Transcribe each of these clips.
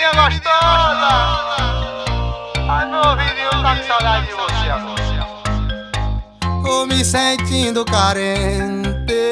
gemidinha gostosa. Ai, meu ouvidinho tá com saudade de você agora. Tô me sentindo carente.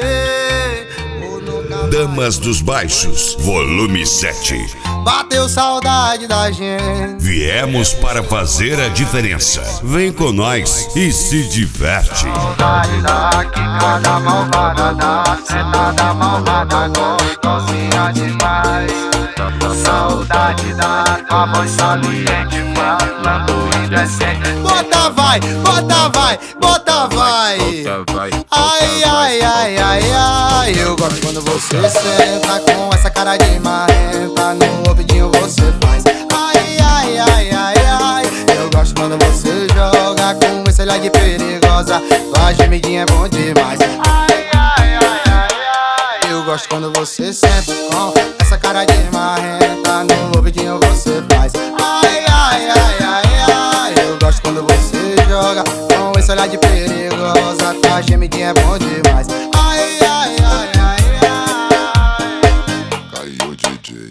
Damas dos Baixos, volume 7. Bateu saudade da gente. Viemos para fazer a diferença. Vem com nós e se diverte. Saudade da quicada malvada, da sentada malvada, gostosinha demais. Saudade da tua voz saliente, falando indecente. Bota vai, bota vai, bota vai. Ai, ai, ai, ai, ai. Eu gosto quando você senta com essa cara de marrenta. No ouvidinho você faz. Ai, ai, ai, ai, ai. Eu gosto quando você joga com esse olhar de perigosa. Tua gemidinha é bom demais. Ai, ai, ai, ai, ai. Eu gosto quando você senta com essa cara de marrenta. No ouvidinho você faz. Ai, ai, ai, ai, ai. Eu gosto quando você joga com esse olhar de perigosa. Tua gemidinha é bom demais. Ai, ai, ai, ai, ai. Caiu o DJ.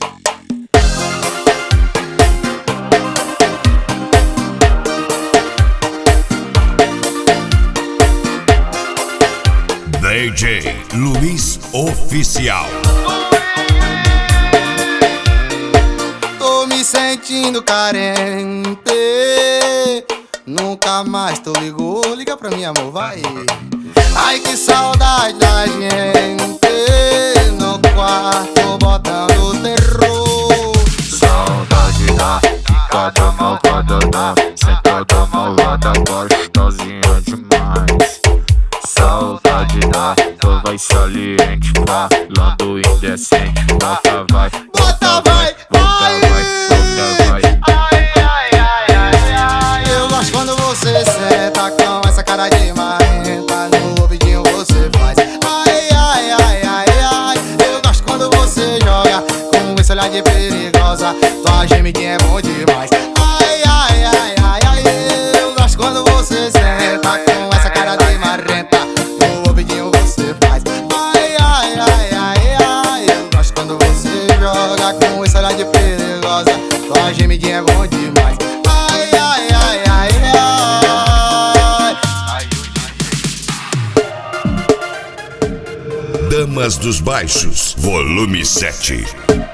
DJ Luiz Oficial. Tô me sentindo carente. Nunca mais tu ligou. Liga pra mim, amor, vai. Ai, que saudade da gente. No quarto botando terror. Saudade da quicada malvada, da sentada malvada, gostosinha demais. Saudade da tua voz saliente, falando indecente. Bota vai, Bota vai, vai, bota vai. ai, ai, ai, ai, ai. Eu gosto quando você senta com essa cara de marrenta. No ouvidinho você faz. Ai, ai, ai, ai, ai. Eu gosto quando você joga com esse olhar de perigosa. Tua gemidinha é bom demais. Ai, ai, ai, ai, ai. Eu gosto quando você senta com essa cara de marrenta. No ouvidinho você faz. Ai, ai, ai, ai, ai. Eu gosto quando você joga com esse olhar de perigosa. Tua gemidinha é bom demais. Ai, ai, ai, ai, ai. Damas dos Baixos, volume 7.